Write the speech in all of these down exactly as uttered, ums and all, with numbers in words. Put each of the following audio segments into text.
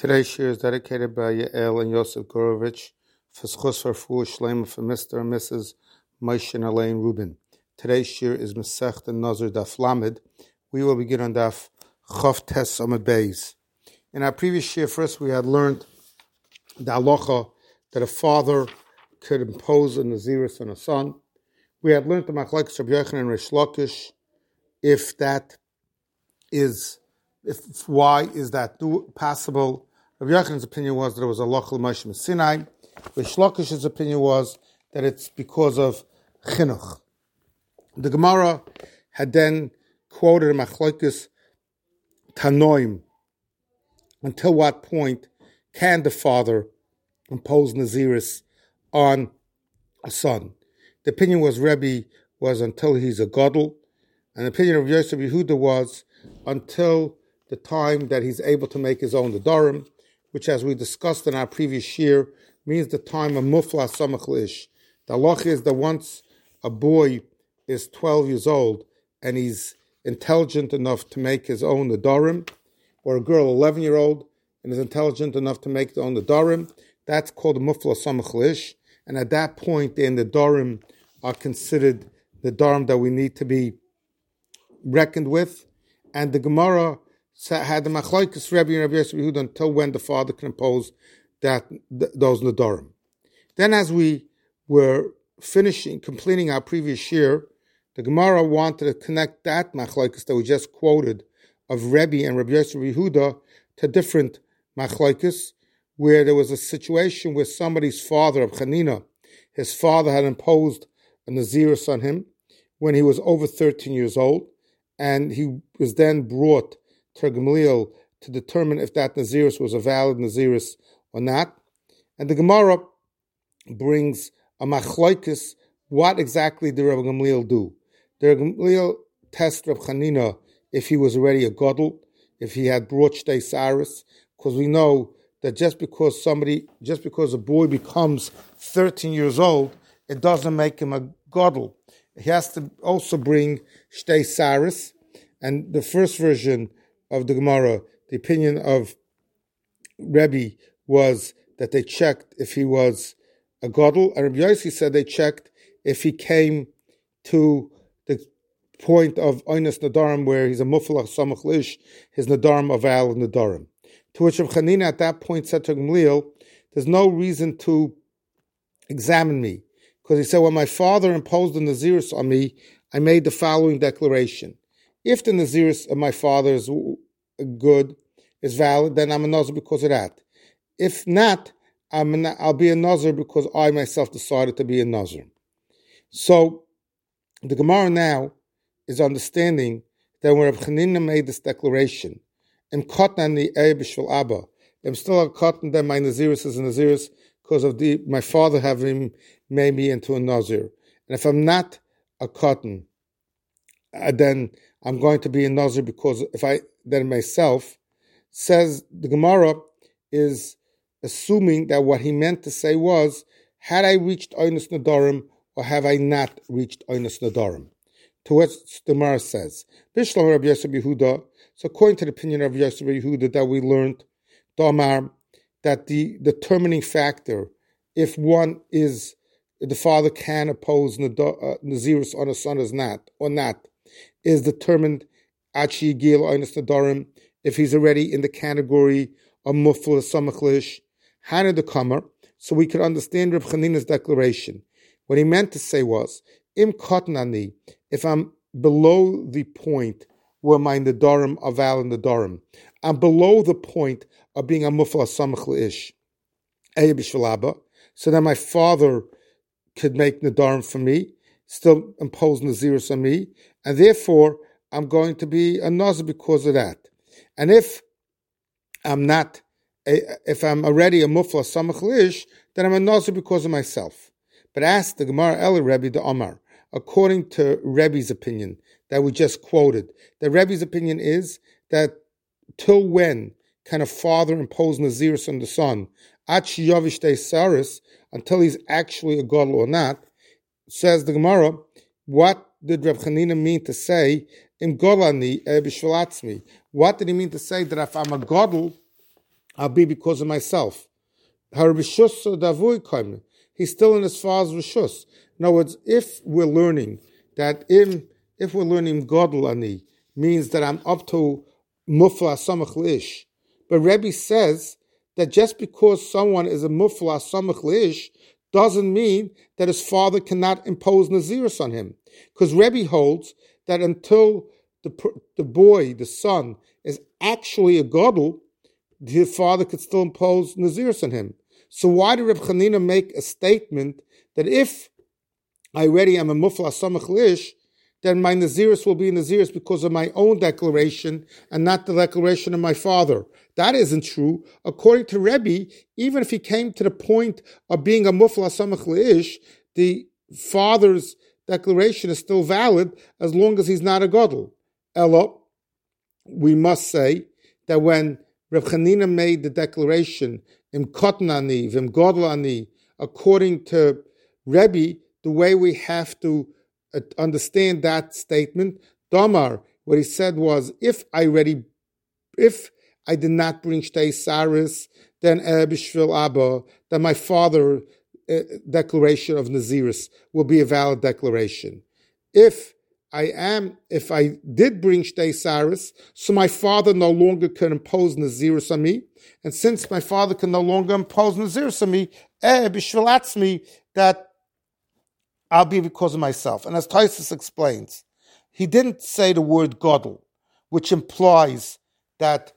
Today's shir is dedicated by Yael and Yosef Gorovich for Schus Farfu Shlema for Mister and Missus Moshe and Elaine Rubin. Today's shir is Masech and Nazir Daf Lamed. We will begin on Daf Chof Tes Amud Beis. In our previous shir, first we had learned the halacha that a father could impose a nazirus on a son. We had learned the Machlekes Rabbi Yochanan and Rish Lakish, if that is, if why is that do, possible? Rabbi Yochanan's opinion was that it was a lochel Moshe Sinai. Rish Lakish's opinion was that it's because of chinuch. The Gemara had then quoted a Machlekes Tanoim. Until what point can the father impose nazirus on a son? The opinion was Rebbe was until he's a gadol, and the opinion of Yosef Yehuda was until the time that he's able to make his own nedarim, which, as we discussed in our previous year, means the time of mufla samach lish. The halach is that once a boy is twelve years old and he's intelligent enough to make his own nedarim, or a girl eleven year old and is intelligent enough to make their own nedarim, that's called mufla samach lish. And at that point, the nedarim are considered the nedarim that we need to be reckoned with. And the Gemara had the Machlokes Rebbe and Rabbi Yosef Yehuda until when the father can impose that th- those nedarim. Then, as we were finishing, completing our previous year, the Gemara wanted to connect that Machlokes that we just quoted of Rebbe and Rabbi Yosef Yehuda to different Machlokes, where there was a situation where somebody's father, of Chanina, his father had imposed a nazirus on him when he was over thirteen years old, and he was then brought to Gamliel to determine if that nazirus was a valid nazirus or not. And the Gemara brings a machlokes, what exactly did Rabbi Gamliel do? Did Rabbi Gamliel test Rabbi Chanina if he was already a gadol, if he had brought shtei saris? Because we know that just because somebody, just because a boy becomes thirteen years old, it doesn't make him a gadol. He has to also bring shtei saris. And the first version of the Gemara, the opinion of Rebbe was that they checked if he was a gadol, and Rabbi Yossi said they checked if he came to the point of oinus nadarim where he's a mufalach samach lish, his nadarim are valid nadarim. To which Rav Chanina at that point said to Gamliel, there's no reason to examine me, because he said, when my father imposed the nazirus on me, I made the following declaration. If the nazirus of my father is good, is valid, then I'm a nazir because of that. If not, I'm an, I'll be a nazir because I myself decided to be a nazir. So the Gemara now is understanding that when Reb Chanina made this declaration, I'm cotton the Eibishvil Abba, I'm still a cotton that my nazirus is a nazirus because of the my father having made me into a nazir. And if I'm not a cotton, uh, then I'm going to be a nazir because if I then myself, says the Gemara is assuming that what he meant to say was, had I reached oinus nadarim or have I not reached oinus nadarim? To which the Gemara says, Bishlam Rabbi Yosef Yehuda. So according to the opinion of Yosef Yehuda that we learned, Damar, that the determining factor, if one is the father can oppose nazirus on a son is not or not, is determined achi gil oinus nadarim if he's already in the category of mufla samach lish hana the comer. So we could understand Reb Chanina's declaration. What he meant to say was, im kotnani, if I'm below the point where my nedarim are valid nedarim, I'm below the point of being a mufla samach lish eibishvalaba, so that my father could make nedarim for me, still impose nazirus on me, and therefore I'm going to be a nazir because of that. And if I'm not, a, if I'm already a mufla samach lish, then I'm a nazir because of myself. But ask the Gemara Eli Rebbe the Omar, according to Rebbe's opinion that we just quoted, the Rebbe's opinion is that till when can a father impose nazirus on the son? Ach yavish de saris, until he's actually a gadol or not. Says the Gemara, what did Reb Chanina mean to say, Im golani b'shvalatzmi? What did he mean to say that if I'm a gadol, I'll be because of myself. He's still in his father's rishus. In other words, if we're learning that in, if we're learning Godel Ani, means that I'm up to Mufla Samach Lish. But Rebbe says that just because someone is a Mufla Samach Lish doesn't mean that his father cannot impose Nazirus on him. Because Rebbe holds that until the the boy, the son, is actually a Godel, the father could still impose Nazirus on him. So why did Reb Chanina make a statement that if I already am a Mufla Samach Lish, then my Nazirus will be Nazirus because of my own declaration and not the declaration of my father? That isn't true. According to Rebbe, even if he came to the point of being a Mufla Samach Lish, the father's declaration is still valid as long as he's not a Godel. Ella, we must say that when Reb Chanina made the declaration, Im Kotan Ani, Vim Godel Ani, according to Rebbe, the way we have to understand that statement, Damar, what he said was, if I already, if I did not bring Shtei Saris, then uh, Bishvil Abba, then my father uh, declaration of Nazirus will be a valid declaration. If I am, if I did bring Shtei Saris, so my father no longer can impose Nazirus on me, and since my father can no longer impose Nazirus on me, eh, Bishvil Atzmi, that I'll be because of myself. And as Taisus explains, he didn't say the word Godel, which implies that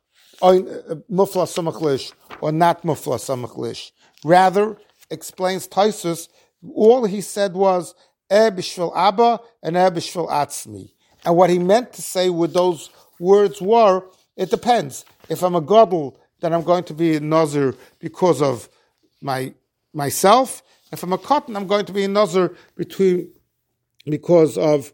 Mufla Samach Lish or not Mufla Samach Lish. Rather, explains Taisus, all he said was E b'shvil Abba and E b'shvil Atzmi. And what he meant to say with those words were, it depends. If I'm a Godel, then I'm going to be a Nazir because of my myself. If I'm a Cotton, I'm going to be a Nazir between because of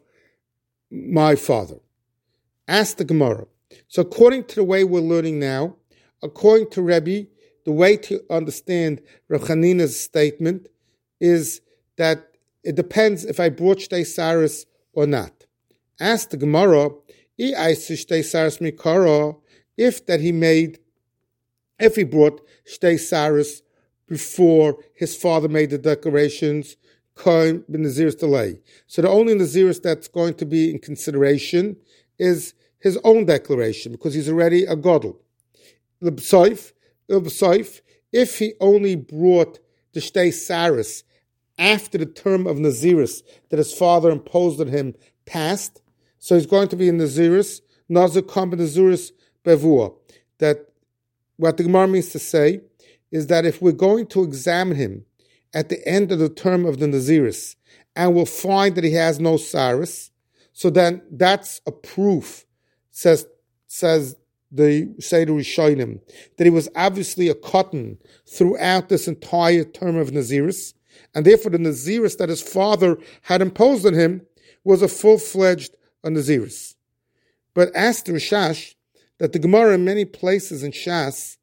my father. Ask the Gemara. So according to the way we're learning now, according to Rebbe, the way to understand Reb Chanina's statement is that it depends if I brought Shtei Saris or not. Ask the Gemara, Shtei Saris Mikara, if that he made, if he brought Shtei Saris before his father made the declarations, Kohen ben Nazirus delay. So the only Nazirus that's going to be in consideration is his own declaration, because he's already a Godel. L'b'soif, l'b'soif, if he only brought the Shtei Saris after the term of Nazirus that his father imposed on him passed, so he's going to be in Nazirus, Nazir Kam ben Nazirus bevua. That what the Gemara means to say is that if we're going to examine him at the end of the term of the Nazirus, and we'll find that he has no Saris, so then that's a proof, says says the Seder Rishonim, that he was obviously a cotton throughout this entire term of Nazirus, and therefore the Nazirus that his father had imposed on him was a full-fledged Nazirus. But ask the Rishash that the Gemara in many places in Shas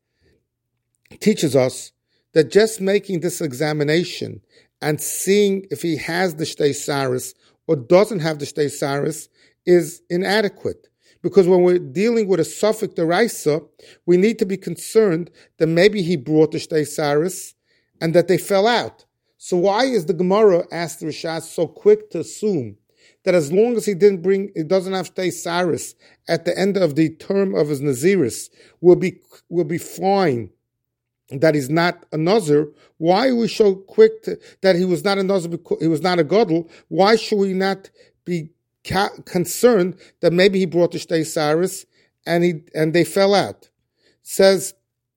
teaches us that just making this examination and seeing if he has the Shtei Saris or doesn't have the Shtei Saris is inadequate. Because when we're dealing with a Suffolk Deraisa, we need to be concerned that maybe he brought the Shtei Saris and that they fell out. So why is the Gemara, asked the Rishas, so quick to assume that as long as he didn't bring, he doesn't have Shtei Saris at the end of the term of his Nazirus, will be will be fine, that he's not a Nazir? Why are we so quick to, that he was not a Nazir because he was not a Godel? Why should we not be ca- concerned that maybe he brought the Shtei Saris and he and they fell out? Says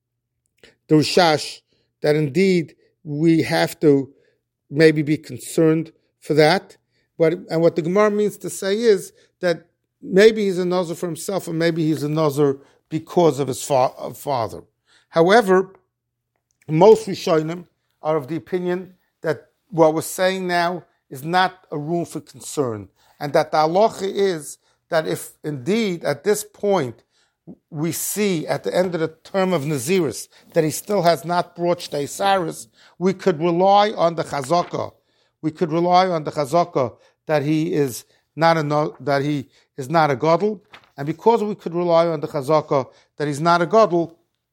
the Rishash that indeed we have to maybe be concerned for that. But and what the Gemara means to say is that maybe he's a Nazir for himself, or maybe he's a Nazir because of his fa- father. However, most Rishonim are of the opinion that what we're saying now is not a room for concern, and that the halacha is that if indeed at this point we see at the end of the term of Nazirus that he still has not brought Shtei Saris, we could rely on the Chazaka. We could rely on the Chazaka that he is not a that he is not a Godel, and because we could rely on the Chazaka that he's not a Godel,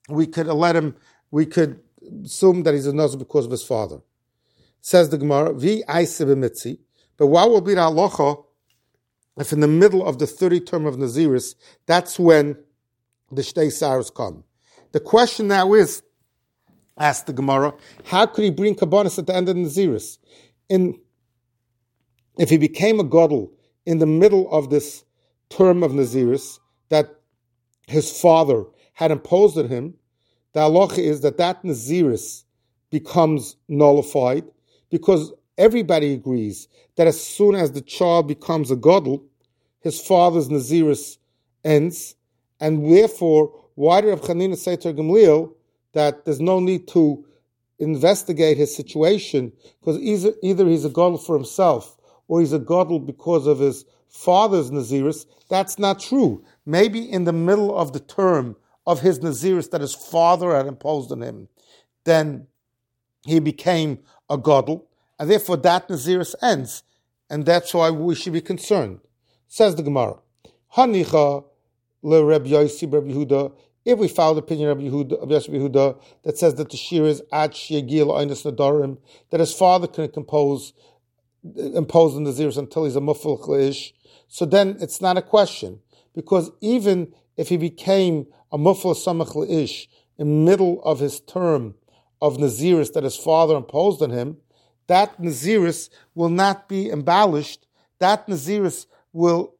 we could let him, we could assume that he's a Nazir because of his father. Says the Gemara, Vi Aise b'mitzi, but what will be the halacha if in the middle of the thirty term of Naziris, that's when the Shtei Saros come? The question now is, asked the Gemara, how could he bring Kabbanis at the end of the Naziris? In, if he became a Godel in the middle of this term of Naziris that his father had imposed on him, the halacha is that that Naziris becomes nullified, because everybody agrees that as soon as the child becomes a Godel, his father's Naziris ends, and therefore, why did Rav Chanina say to Gamliel that there's no need to investigate his situation, because either, either he's a Godel for himself, or he's a Godel because of his father's Naziris? That's not true. Maybe in the middle of the term of his Naziris that his father had imposed on him, then he became a Godel, and therefore that Naziris ends, and that's why we should be concerned. Says the Gemara, Hanicha le Reb Yossi Reb Yehuda, if we follow the opinion of Yehuda, of Yossi Yehuda, that says that the shir is ad sheyagil einis nadarim, that his father can compose, impose the Naziris until he's a mufal chleish, so then it's not a question, because even if he became a mufal samach leish in the middle of his term of Naziris that his father imposed on him, that Naziris will not be embellished, that Naziris will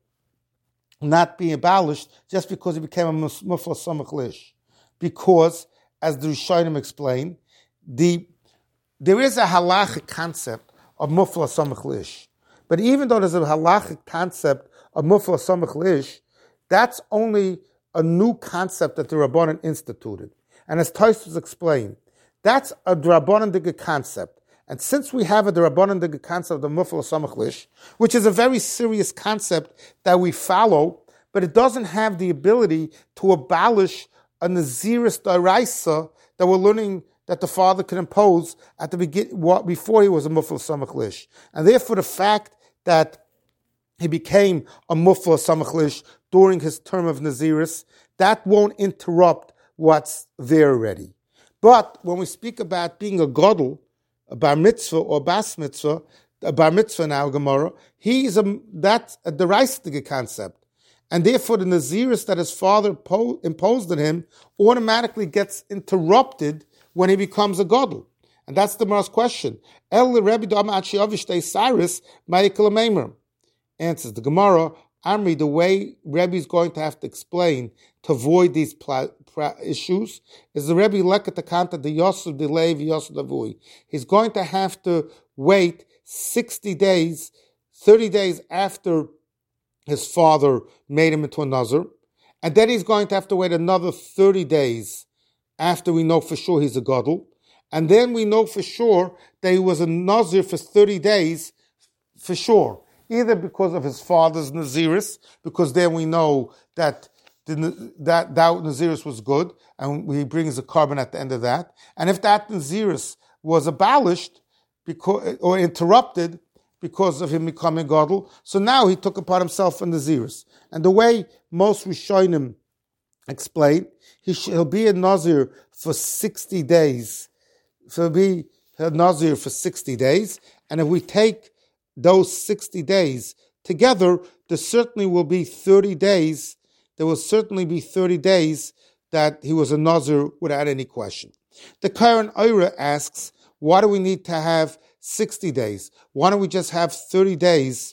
not be abolished just because he became a mufla samach lish. Because, as the Rishonim explain, the there is a halachic concept of mufla samach lish. But even though there's a halachic concept of mufla samach lish, that's only a new concept that the Rabbanan instituted. And as Tosfos explained, that's a Rabbanan Diga concept. And since we have a Rabbanan Diga concept of mufla samach lish, which is a very serious concept that we follow, but it doesn't have the ability to abolish a Naziris Daraisa that we're learning that the father can impose at the begin before he was a mufla samach lish. And therefore the fact that he became a mufla samach lish during his term of Naziris, that won't interrupt what's there already. But when we speak about being a Godel, a bar mitzvah or bas mitzvah, a bar mitzvah now, Gemara, he is a, that's a deraistige concept. And therefore the Naziris that his father po- imposed on him automatically gets interrupted when he becomes a Godel. And that's the Gemara's question. El Rebbe Dama Achi Avishtei Cyrus Ma'ikal Meimer. Answers the Gemara, Amri, the way Rebbe is going to have to explain to avoid these pla- pra- issues is the Rebbe leket akanta the Yosef delay Yosef Davui. He's going to have to wait sixty days, thirty days after his father made him into a Nazir, and then he's going to have to wait another thirty days after we know for sure he's a Godel, and then we know for sure that he was a Nazir for thirty days for sure. Either because of his father's Naziris, because then we know that the, that, that Naziris was good, and he brings a carbon at the end of that. And if that Naziris was abolished because, or interrupted because of him becoming Godel, so now he took upon himself a Naziris. And the way most Rishonim explain, he sh- he'll be a Nazir for sixty days. So he'll be a Nazir for sixty days, and if we take those sixty days together, there certainly will be thirty days, there will certainly be thirty days that he was a Nazir without any question. The Karen Oira asks, why do we need to have sixty days? Why don't we just have thirty days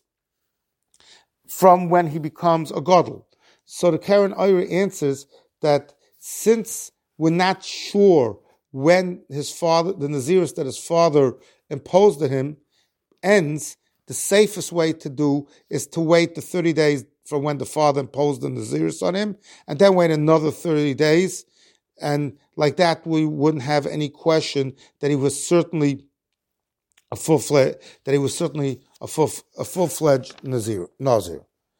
from when he becomes a Godel? So the Karen Oira answers that since we're not sure when his father, the Naziris that his father imposed on him ends, the safest way to do is to wait the thirty days from when the father imposed the Naziris on him, and then wait another thirty days, and like that we wouldn't have any question that he was certainly a full fledged that he was certainly a full a full fledged Nazir. Nazir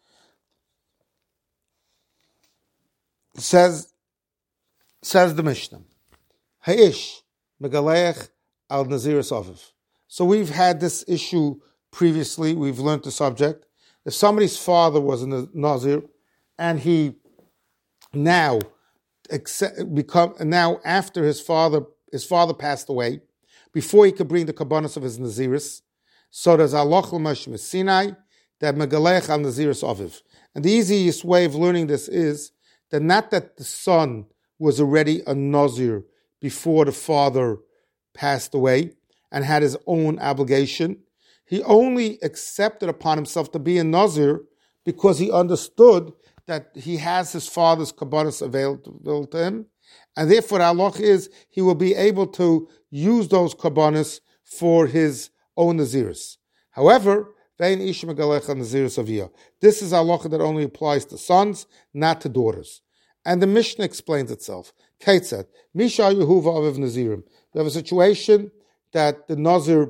says says the Mishnah, Ha'ish megaleich al Naziris Aviv. So we've had this issue previously, we've learned the subject. If somebody's father was a Nazir and he now accept, become now after his father his father passed away, before he could bring the kabbanos of his naziris. So there's aloch l'Moshe Sinai that megalech al naziris aviv. And the easiest way of learning this is that not that the son was already a nazir before the father passed away and had his own obligation. He only accepted upon himself to be a nazir because he understood that he has his father's kabbanos available to him, and therefore the halach is he will be able to use those kabbanos for his own naziris. However, vein ish megalech al naziris aviyah. This is halach that only applies to sons, not to daughters. And the Mishnah explains itself. Kate said, Misha Yehuva aviv nazirim. We have a situation that the nazir,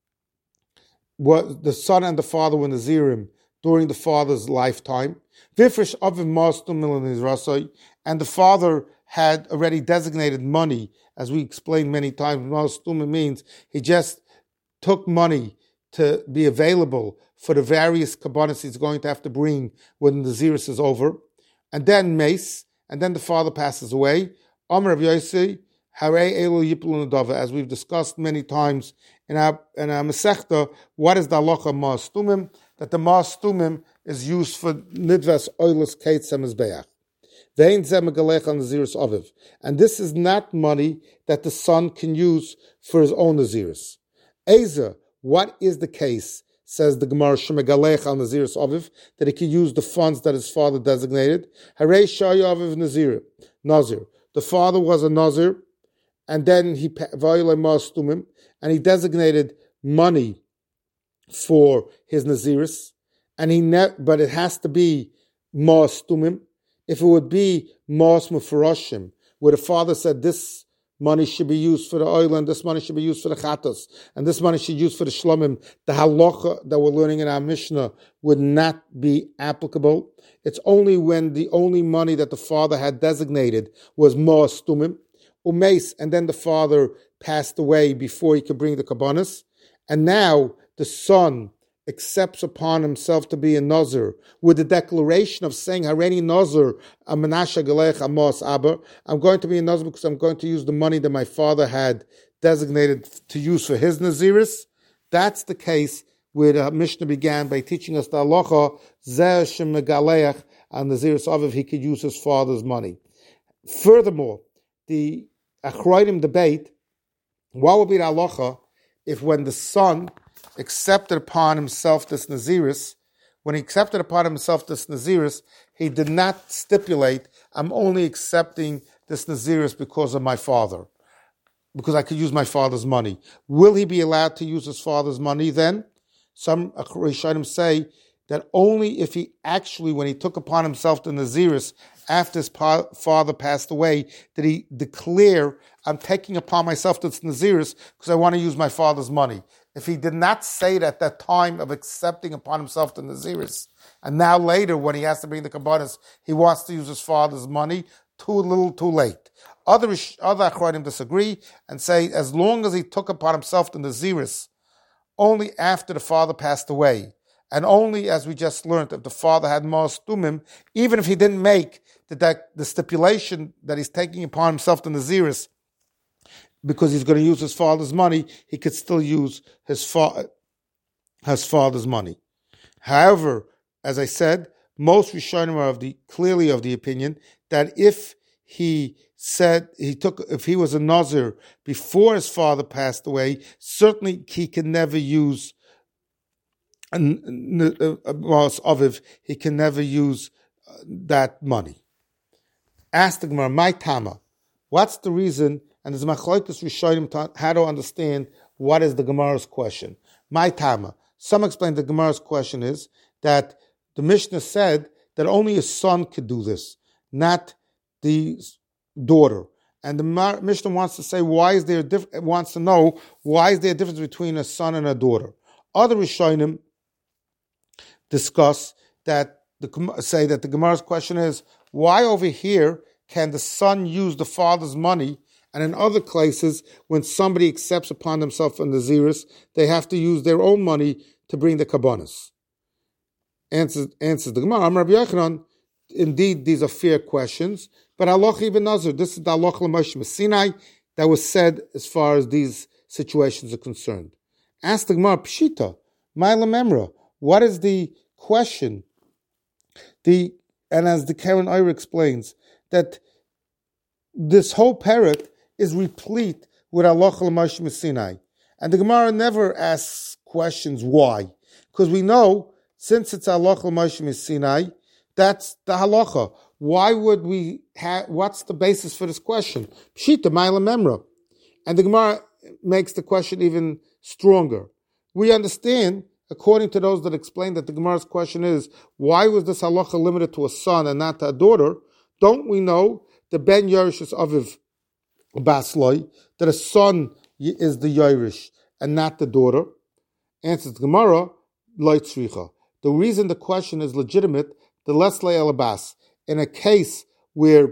was, the son and the father were nazirim during the father's lifetime. Vifresh aviv ma'astum milan, and the father had already designated money, as we explained many times. Ma'astum means he just took money to be available for the various kabbanos he's going to have to bring when the naziris is over. And then mace, and then the father passes away. Amar Rav Yossi, Harei Elu Yiplu Nadava, as we've discussed many times in our in our Masechta, what is the halacha ma'astumim? That the ma'astumim is used for nidvas oilus kates hamizbeach. Vein zeh megalech al naziris aviv, and this is not money that the son can use for his own naziris. Eza, what is the case? Says the Gemara, Shemegalech al naziris aviv, that he can use the funds that his father designated. Harei shaya aviv nazir, nazir. The father was a nazir, and then he vayolei ma'astumim, and he designated money for his naziris, and he ne- but it has to be ma'astumim. If it would be ma'as mufarashim, where the father said this money should be used for the oil, and this money should be used for the chatos, and this money should be used for the shlomim, the halacha that we're learning in our Mishnah would not be applicable. It's only when the only money that the father had designated was ma'astumim, umeis, and then the father passed away before he could bring the kabbanos, and now the son accepts upon himself to be a nazir with the declaration of saying, Hareni nazir, Menashe galech amos aber, I'm going to be a nazir because I'm going to use the money that my father had designated to use for his naziris. That's the case where the Mishnah began by teaching us the halacha, zeh shemegaleach al naziris aviv, he could use his father's money. Furthermore, the Achroidim debate, what would be the halacha if when the son accepted upon himself this naziris, when he accepted upon himself this naziris, he did not stipulate, I'm only accepting this naziris because of my father, because I could use my father's money. Will he be allowed to use his father's money then? Some Rishonim say that only if he actually, when he took upon himself the naziris after his pa- father passed away, did he declare, I'm taking upon myself this naziris because I want to use my father's money. If he did not say it at that time of accepting upon himself the naziris, and now later when he has to bring the kabbanos, he wants to use his father's money, too little, too late. Other other achronim disagree and say as long as he took upon himself the naziris only after the father passed away, and only as we just learned if the father had ma'astumim, even if he didn't make the, the stipulation that he's taking upon himself the naziris, because he's going to use his father's money, he could still use his, fa- his father's money. However, as I said, most Rishonim are of the clearly of the opinion that if he said he took, if he was a nazir before his father passed away, certainly he can never use a ma'as aviv. He can never use that money. Ask the Gemara, my tama, what's the reason? And there's machlokes Rishonim how to understand what is the Gemara's question. My tama. Some explain the Gemara's question is that the Mishnah said that only a son could do this, not the daughter. And the Mishnah wants to say why is there a diff- wants to know why is there a difference between a son and a daughter. Other Rishonim discuss that the say that the Gemara's question is why over here can the son use the father's money? And in other places, when somebody accepts upon themselves a naziris, they have to use their own money to bring the kabbanos. Answers, answers the Gemara, Rabbi Yochanan, indeed, these are fair questions, But halacha ibn Nazir, this is the halacha l'Moshe Sinai that was said as far as these situations are concerned. Ask the Gemara, Pshita, Ma'ila Memra, what is the question? The and as the Karen Ira explains, that this whole parak is replete with halacha l'Moshe Sinai, and the Gemara never asks questions why, because we know since it's halacha l'Moshe Sinai, that's the halacha. Why would we have? What's the basis for this question? Pshita Ma'ila Memra, and the Gemara makes the question even stronger. We understand, according to those that explain that the Gemara's question is, why was this halacha limited to a son and not to a daughter? Don't we know the Ben Yerush is Aviv Basloi, that a son is the Yerush and not the daughter? Answers the Gemara, Lo Tzricha. The reason the question is legitimate, the Leslei Elabas, in a case where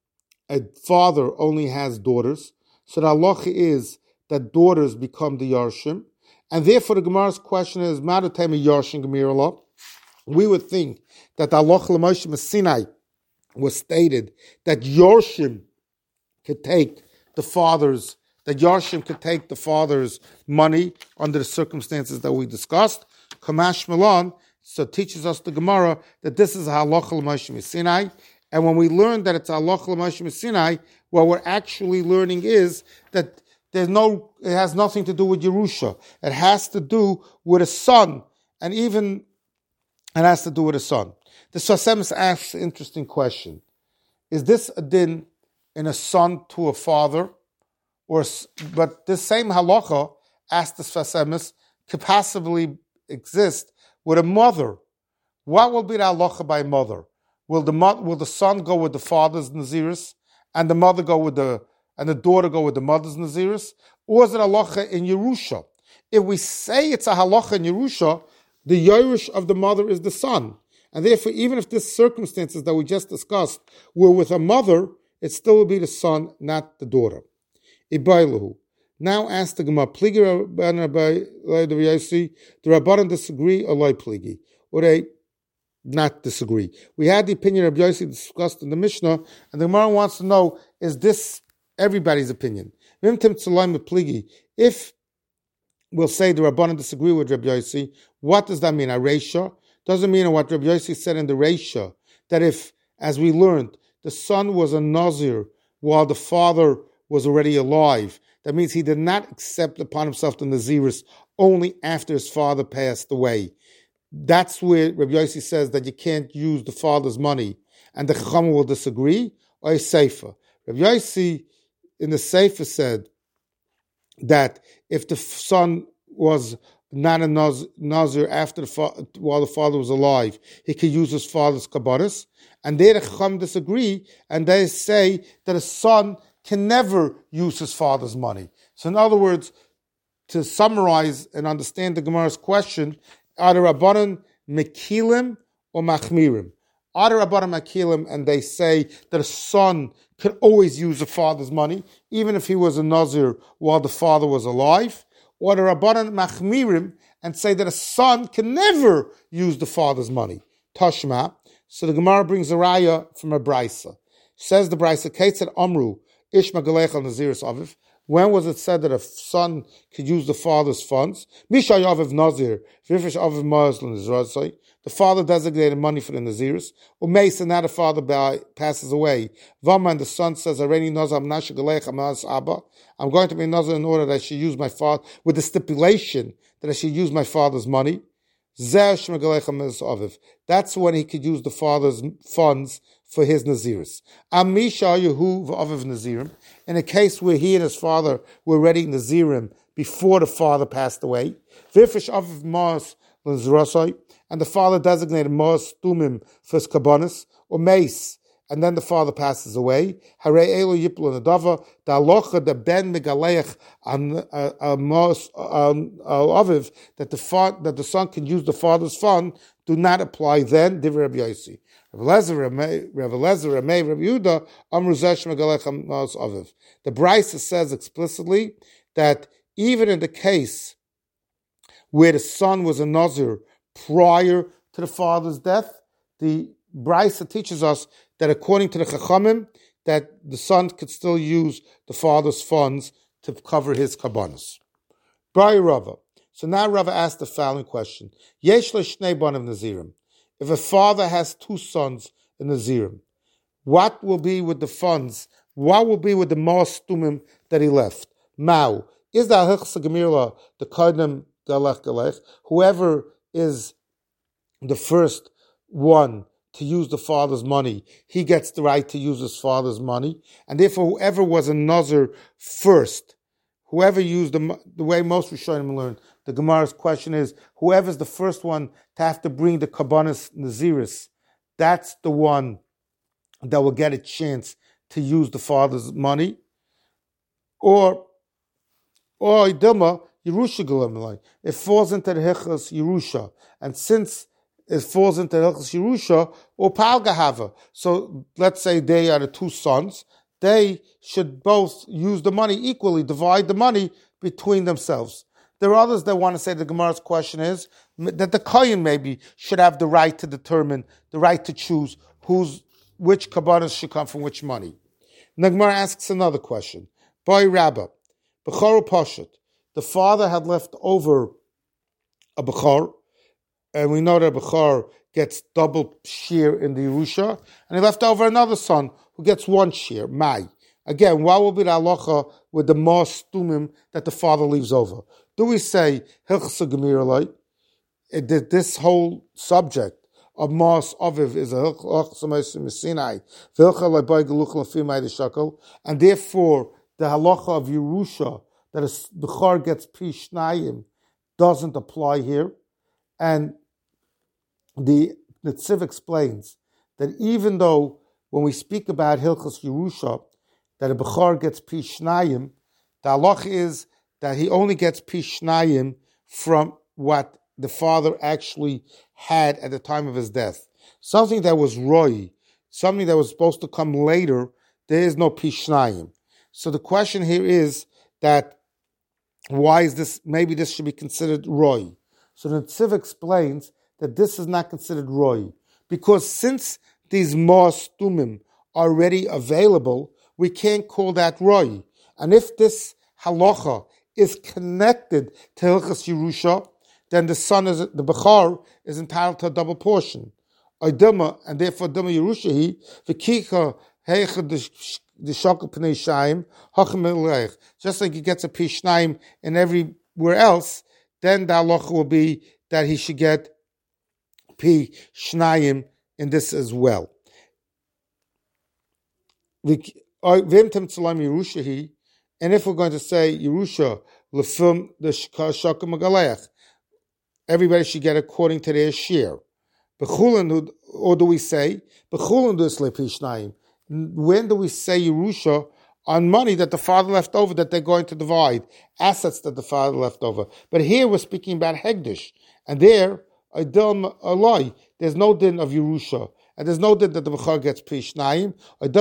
a father only has daughters, so the halacha is that daughters become the Yarshim, and therefore the Gemara's question is, Madatema Yarshim Gemirala. We would think that the halacha l'Moshe Sinai was stated that Yarshim could take the father's, that Yarshim could take the father's money under the circumstances that we discussed. Kamash Milan, so teaches us the Gemara that this is a halacha l'Moshe Sinai, and when we learn that it's a halacha l'Moshe Sinai, what we're actually learning is that there's no, it has nothing to do with Yerusha. It has to do with a son, and even it has to do with a son. The Sasemis asks an interesting question: is this a din in a son to a father, or but this same halacha, asked the Sasemis, could possibly exist with a mother? What will be the halacha by mother? Will the will the son go with the father's naziris, and the mother go with the and the daughter go with the mother's naziris, or is it halacha in Yerusha? If we say it's a halacha in Yerusha, the Yerush of the mother is the son, and therefore, even if these circumstances that we just discussed were with a mother, it still would be the son, not the daughter. Ibailahu. Now ask the Gemara, Pligi Rabbi the Rabbanan disagree or loy Pligi, or they not disagree. We had the opinion of Rabbi Yossi discussed in the Mishnah, and the Gemara wants to know, is this everybody's opinion? If we'll say the Rabbanan disagree with Rabbi Yossi, what does that mean? A Reisha? Doesn't mean what Rabbi Yossi said in the Reisha, that if, as we learned, the son was a Nazir while the father was already alive, that means he did not accept upon himself the Naziris only after his father passed away. That's where Rabbi Yossi says that you can't use the father's money, and the Chacham will disagree, or a Seifa. Rabbi Yossi in the Seifa said that if the son was not a Nazir after the fa- while the father was alive, he could use his father's kabbalas, and they the Chacham disagree, and they say that a son can never use his father's money. So in other words, to summarize and understand the Gemara's question, are the Rabbanan Mekilim or Machmirim? Are the Rabbanan Mekilim, and they say that a son could always use the father's money, even if he was a Nazir while the father was alive? Or the Rabbanan Machmirim, and say that a son can never use the father's money? Tashma. So the Gemara brings a raya from a Brisa. Says the Brisa, Ketzad Amru, Ishma Galech al Naziris Aviv. When was it said that a son could use the father's funds? Misha Yaviv Nazir, Vifish Aviv Muslim Nazir. The father designated money for the Naziris. Umeisa, now the father passes away. Vama, and the son says, Areni Nazar Amnasha Galech Amas Abba. I'm going to be Nazir in order that I should use my father, with the stipulation that I should use my father's money. That's when he could use the father's funds for his Naziris. Amisha Yehu v'aviv Nazirim. In a case where he and his father were already Nazirim before the father passed away. Vifish aviv mas l'nzrasai, and the father designated mas tumim for his kabbanis, or mace, and then the father passes away. Harei elu yiplu nadava, the halacha the ben megaleich an mas aviv, that the fund, that the son can use the father's fund, do not apply then. Divrei Rabbi Yossi. Rav Eliezer, Rav Eliezer, Rav Yehuda, Amru zesh megalech mas aviv. The Brisa says explicitly that even in the case where the son was a Nazir prior to the father's death, the Brisa teaches us that according to the Chachamim, that the son could still use the father's funds to cover his kabbanos. Bari Rava. So now Rava asked the following question. Yesh shnei banav nazirim. If a father has two sons in Nazirim, what will be with the funds? What will be with the mos tumim that he left? Mao. Is that Hilchos Gemirla, the Kodem Galech Galech? Whoever is the first one to use the father's money, he gets the right to use his father's money. And therefore, whoever was a Nazir first, whoever used the, the way most Rishonim learn, the Gemara's question is, whoever's the first one to have to bring the Kabbanis Naziris, that's the one that will get a chance to use the father's money. Or, or Idilma, Yerusha Galim. It falls into the Hilchos Yerusha. And since it falls into the Hilchos Yerusha, or Palgahava. So let's say they are the two sons, they should both use the money equally, divide the money between themselves. There are others that want to say the Gemara's question is that the Kohen maybe should have the right to determine, the right to choose who's, which kabbanos should come from which money. And the Gemara asks another question. By Rabbah, Bechor Poshet, the father had left over a Bechor, and we know that a Bechor gets double shear in the Yerusha, and he left over another son who gets one shear, Mai. Again, what will be the halacha with the mos tumim that the father leaves over? Do we say Hilchos Gemirla, that this whole subject of mos aviv is a Hilchos Sinai, and therefore the halacha of Yerusha that a Bechor gets pi shnayim doesn't apply here, and the Netziv explains that even though when we speak about Hilchos Yerusha, that a Bechor gets pi shnayim, the halacha is that he only gets pi shnayim from what the father actually had at the time of his death. Something that was roi, something that was supposed to come later, there is no pi shnayim. So the question here is that why is this, maybe this should be considered roi. So the Netziv explains that this is not considered roi, because since these mos tumim are already available, we can't call that roi. And if this halacha is connected to Hilchos Yerusha, then the son is the Bechor is entitled to a double portion. Oidima, and therefore Dima Yerusha he v'kicha heicha the shakal pnei shayim hachem elech. Just like he gets a pi shnayim in everywhere else, then the halacha will be that he should get pi shnayim in this as well. V'imtem tzalam Yerusha he. And if we're going to say Yerusha lefum the shakal magaleach, everybody should get according to their share. Or do we say b'chulin dus lepi shnayim? When do we say Yerusha on money that the father left over that they're going to divide, assets that the father left over? But here we're speaking about Hegdish, and there Adam aloi. There's no din of Yerusha. And there's no din that the Bechor gets pi shnayim.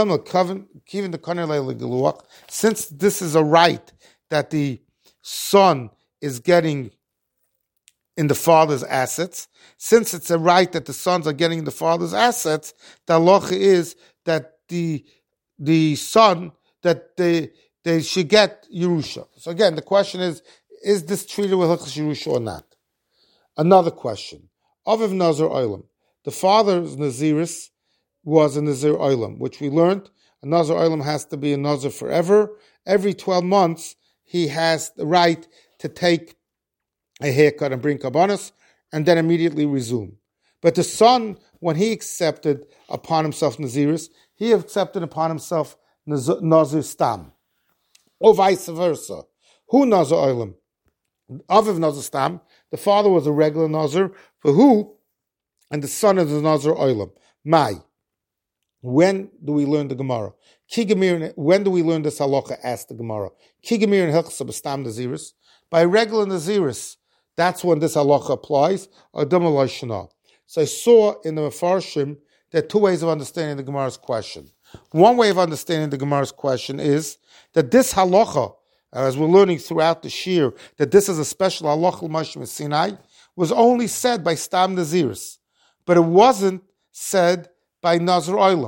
Since this is a right that the son is getting in the father's assets, since it's a right that the sons are getting in the father's assets, the halacha is that the the son, that they they should get Yerusha. So again, the question is, is this treated with Hilchos Yerusha or not? Another question. Aviv Nazir Olam. The father's Naziris was a Nazir Olam, which we learned. A Nazir Olam has to be a Nazir forever. Every twelve months, he has the right to take a haircut and bring kabbanos, and then immediately resume. But the son, when he accepted upon himself Naziris, he accepted upon himself Nazir Stam. Or vice versa. Who Nazir Olam? Aviv Nazir Stam. The father was a regular Nazir. For who? And the son is the Nazir Olam. Mai. When do we learn the Gemara? Kigamir. When do we learn this halacha? Asked the Gemara. Kigamir and Hilchos B'Stam Naziris. By regular Naziris, that's when this halacha applies. So I saw in the Mefarshim there are two ways of understanding the Gemara's question. One way of understanding the Gemara's question is that this halacha, as we're learning throughout the shir, that this is a special halacha l'mashim Sinai, was only said by Stam Naziris, but it wasn't said by Nazir Olam.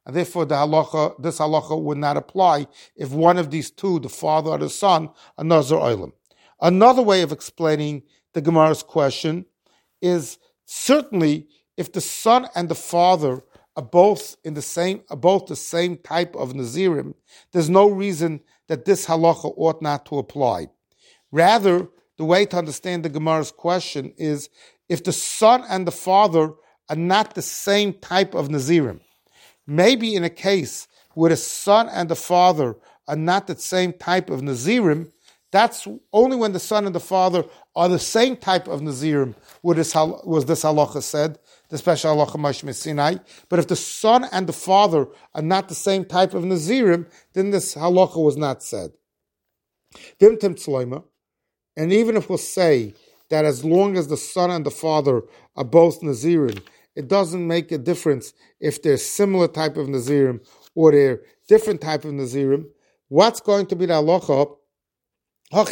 and therefore the halacha, this halacha would not apply if one of these two, the father or the son, are nazar olam. Another way of explaining the Gemara's question is certainly if the son and the father are both in the same, are both the same type of nazirim, there's no reason that this halacha ought not to apply. Rather, the way to understand the Gemara's question is if the son and the father are not the same type of nazirim. Maybe in a case where the son and the father are not the same type of nazirim, that's only when the son and the father are the same type of nazirim was this, was this halacha said, the special halacha Moshe Sinai. But if the son and the father are not the same type of nazirim, then this halacha was not said. Vimtem tzloima, and even if we'll say that as long as the son and the father are both nazirim, it doesn't make a difference if they're similar type of nazirim or they're different type of nazirim. What's going to be the halacha? But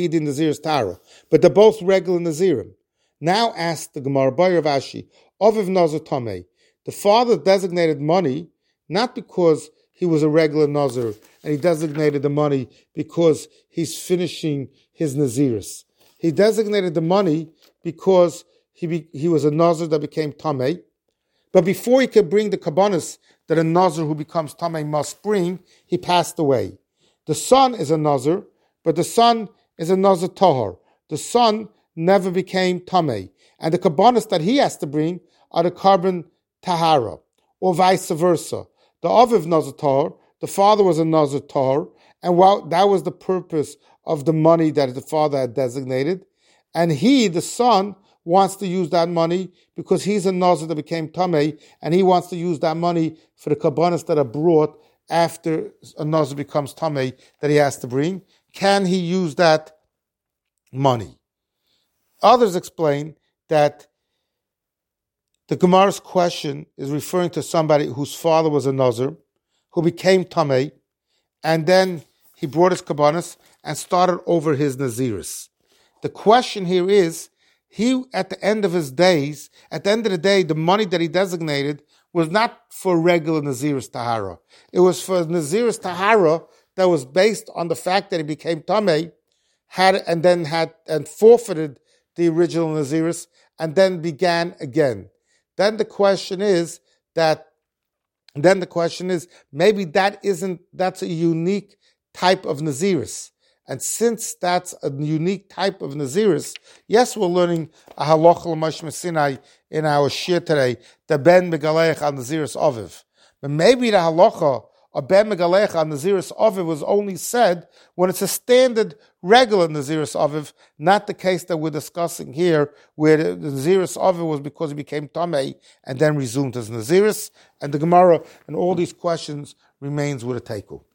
they're both regular nazirim. Now ask the Gemara, Bayer Vashi, Oviv Nazir Tameh. The father designated money not because he was a regular nazir, and he designated the money because he's finishing his naziris. He designated the money because he be, he was a nazir that became tamei. But before he could bring the kabbanis that a nazir who becomes tamei must bring, he passed away. The son is a nazir, but the son is a nazir tahor. The son never became tamei, and the kabbanis that he has to bring are the carbon tahara, or vice versa. The aviv nazir tahor, the father was a nazir tahor, and while that was the purpose of the money that the father had designated, and he, the son, wants to use that money because he's a nazir that became tamei, and he wants to use that money for the kabbanis that are brought after a nazir becomes tamei that he has to bring. Can he use that money? Others explain that the Gemara's question is referring to somebody whose father was a nazir, who became tamei, and then he brought his kabbanis and started over his naziris. The question here is, he, at the end of his days, at the end of the day, the money that he designated was not for regular naziris tahara. It was for naziris tahara that was based on the fact that he became tamei, had and then had and forfeited the original naziris, and then began again. Then the question is that. Then the question is maybe that isn't that's a unique type of naziris, and since that's a unique type of naziris, yes, we're learning a halacha l'Moshe Sinai in our shir today, the ben megaleich al naziris aviv. But maybe the halacha of ben megaleich al naziris aviv was only said when it's a standard regular naziris aviv, not the case that we're discussing here, where the, the naziris aviv was because he became tamei and then resumed as naziris. And the Gemara and all these questions remains with a teiku.